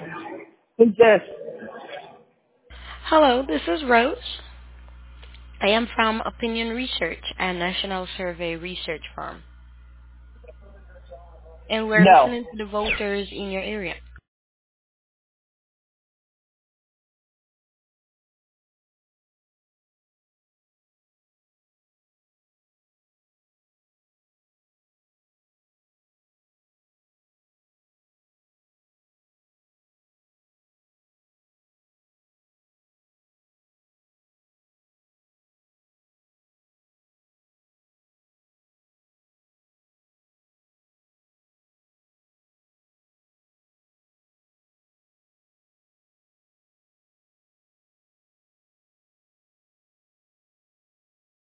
Who's this? Hello, this is Rose. I am from Opinion Research and National Survey Research Firm, and we're No. listening to the voters in your area.